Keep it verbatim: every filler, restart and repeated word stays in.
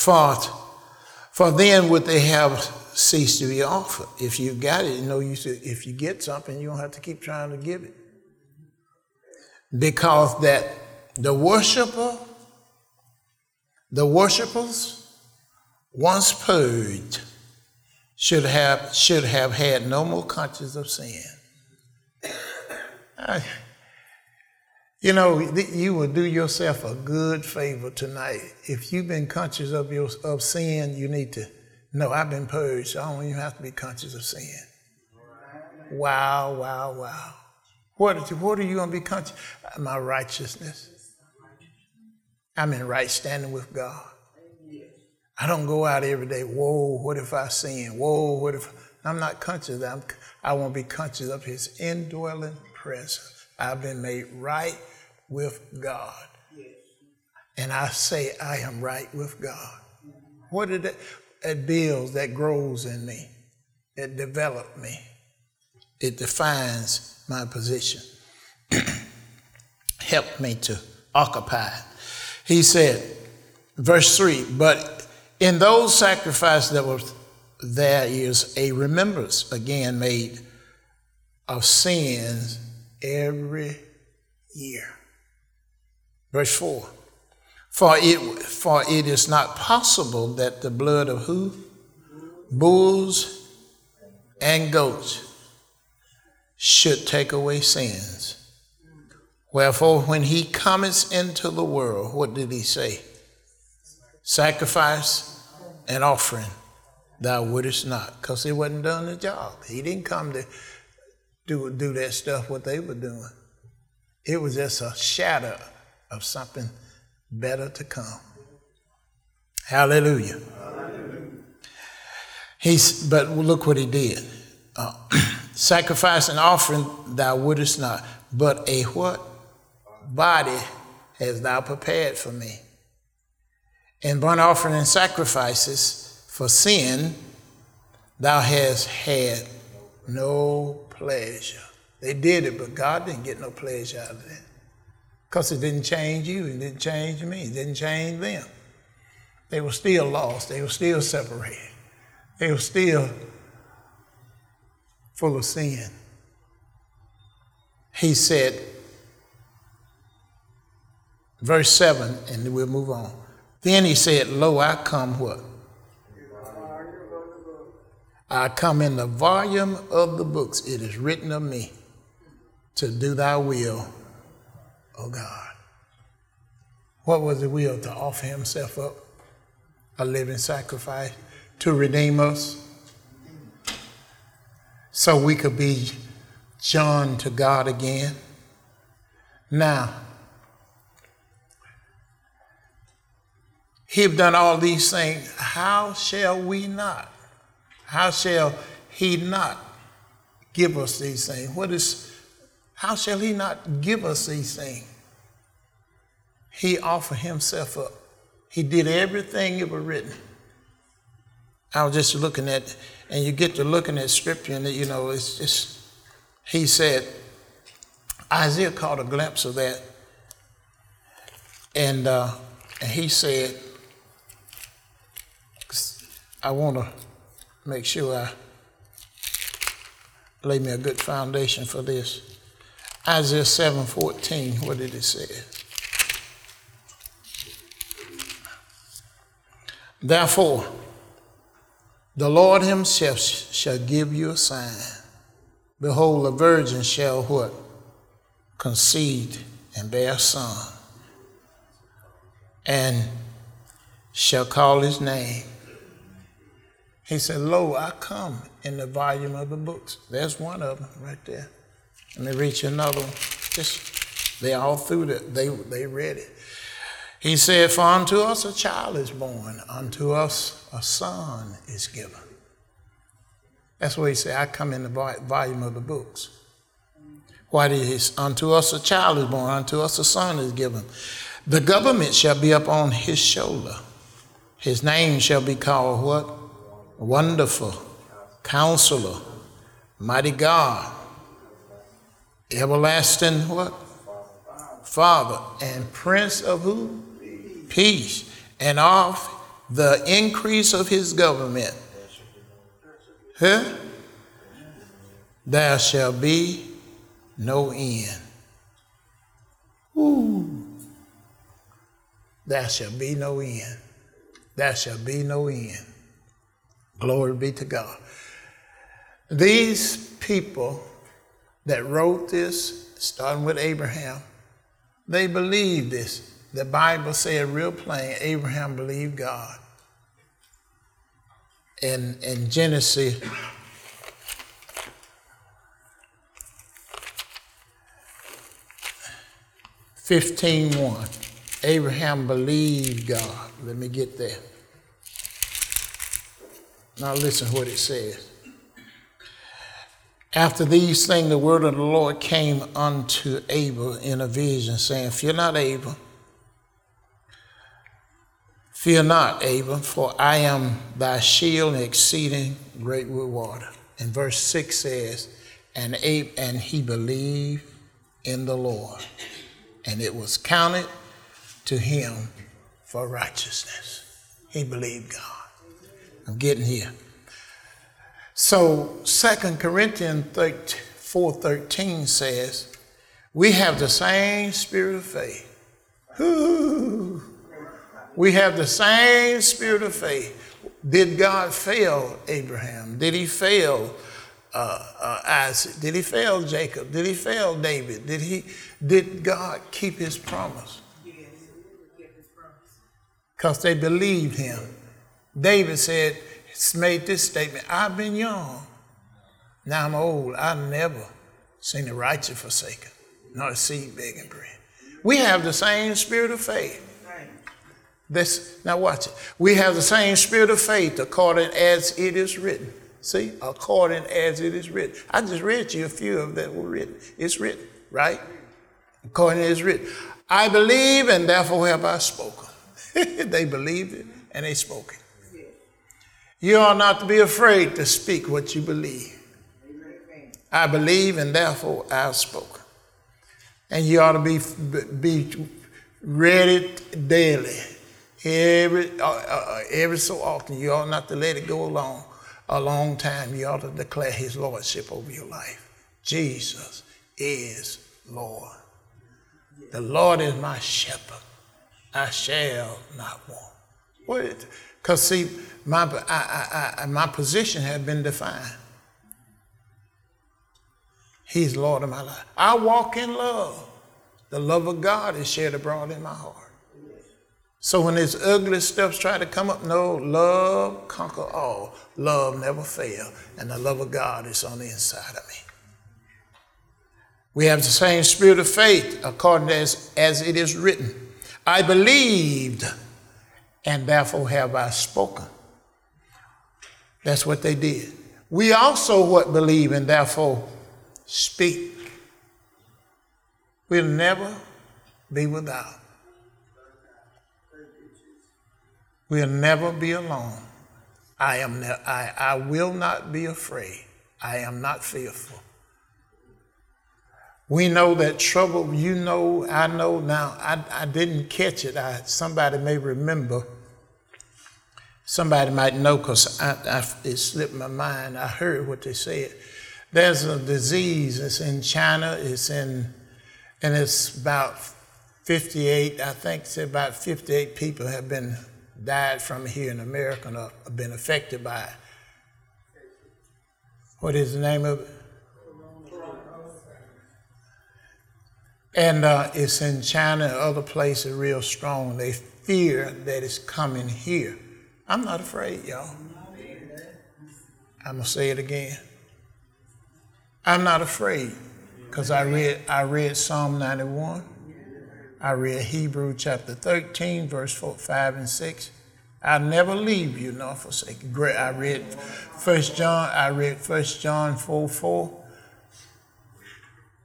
For, for then would they have ceased to be offered. If you got it, you know, you should, if you get something, you don't have to keep trying to give it. Because that the worshiper, the worshipers, once purged, should have should have had no more conscience of sin. I, you know, you will do yourself a good favor tonight. If you've been conscious of your of sin, you need to know I've been purged, so I don't even have to be conscious of sin. Wow, wow, wow. What, what are you going to be conscious? My righteousness. I'm in right standing with God. I don't go out every day, whoa, what if I sin? Whoa, what if... I'm not conscious. I'm, I won't be conscious of his indwelling presence. I've been made right with God. And I say I am right with God. What did that... It builds, that grows in me. It develops me. It defines my position. Help me to occupy. He said, verse three, but in those sacrifices that were there is a remembrance again made of sins every year. Verse four. For it, for it is not possible that the blood of who? Bulls and goats should take away sins. Wherefore, when he cometh into the world, what did he say? Sacrifice and offering thou wouldest not, because he wasn't done the job. He didn't come to do, do that stuff what they were doing. It was just a shadow of something better to come. Hallelujah. Hallelujah. He's, but look what he did. Uh, Sacrifice and offering thou wouldest not, but a what? Body hast thou prepared for me. In burnt offering and sacrifices for sin, thou hast had no pleasure. They did it, but God didn't get no pleasure out of that. Because it didn't change you, it didn't change me, it didn't change them. They were still lost, they were still separated. They were still full of sin. He said, verse seven, and we'll move on. Then he said, lo, I come what? I come in the volume of the books. It is written of me to do thy will, O God. What was the will? To offer himself up, a living sacrifice, to redeem us, so we could be joined to God again. Now, he've done all these things. How shall we not? How shall he not give us these things? What is, how shall he not give us these things? He offered himself up. He did everything it was written. I was just looking at, and you get to looking at scripture, and you know, it's just, he said, Isaiah caught a glimpse of that, and uh, and he said, I want to make sure I lay me a good foundation for this. Isaiah seven fourteen, what did it say? Therefore, the Lord himself shall give you a sign. Behold, a virgin shall what? Conceive and bear a son, and shall call his name. He said, lo, I come in the volume of the books. There's one of them right there. Let me read you another one. Just, they all through that. They, they read it. He said, for unto us a child is born, unto us a son is given. That's what he said, I come in the volume of the books. Why did he say, unto us a child is born, unto us a son is given. The government shall be upon his shoulder. His name shall be called what? Wonderful, Counselor, Mighty God, Everlasting what? Father, and Prince of who? Peace. And of the increase of his government. Huh? There shall be no end. Ooh. There shall be no end. There shall be no end. Glory be to God. These people that wrote this, starting with Abraham, they believed this. The Bible said real plain, Abraham believed God. In, in Genesis fifteen one, Abraham believed God. Let me get there. Now listen to what it says. After these things, the word of the Lord came unto Abel in a vision, saying, Fear not, Abel. Fear not, Abel, for I am thy shield and exceeding great reward. And verse six says, And Abe and he believed in the Lord, and it was counted to him for righteousness. He believed God. I'm getting here. So Second Corinthians four thirteen says, we have the same spirit of faith. Ooh. We have the same spirit of faith. Did God fail Abraham? Did he fail uh, uh, Isaac? Did he fail Jacob? Did he fail David? Did he? Did God keep his promise? Yes, he kept his promise. Because they believed him. David said, made this statement, I've been young, now I'm old. I've never seen the righteous forsaken, nor a seed begging bread. We have the same spirit of faith. This, now watch it. We have the same spirit of faith according as it is written. See, according as it is written. I just read you a few of that were written. It's written, right? According as it's written. I believe and therefore have I spoken. They believed it and they spoke it. You ought not to be afraid to speak what you believe. I believe and therefore I have spoken. And you ought to be, be ready daily. Every, uh, uh, every so often, you ought not to let it go along a long time. You ought to declare his lordship over your life. Jesus is Lord. The Lord is my shepherd. I shall not want. Because see, my, I, I, I, my position has been defined. He's Lord of my life. I walk in love. The love of God is shared abroad in my heart. So when this ugly stuff try to come up, no, love conquer all. Love never fail. And the love of God is on the inside of me. We have the same spirit of faith according to as, as it is written. I believed and therefore have I spoken. That's what they did. We also what believe and therefore speak. We'll never be without. We'll never be alone. I am. Ne- I, I will not be afraid. I am not fearful. We know that trouble, you know, I know now, I, I didn't catch it. I, somebody may remember. Somebody might know because I, I, it slipped my mind. I heard what they said. There's a disease. It's in China. It's in, and it's about fifty-eight, I think it's about fifty-eight people have been died from here in America and have been affected by it. What is the name of it? And uh, it's in China and other places real strong. They fear that it's coming here. I'm not afraid, y'all. I'm going to say it again. I'm not afraid because I read, I read Psalm ninety-one. I read Hebrews chapter thirteen, verse four, five and six. I'll never leave you nor forsake you. I read First John, I read First John four, four.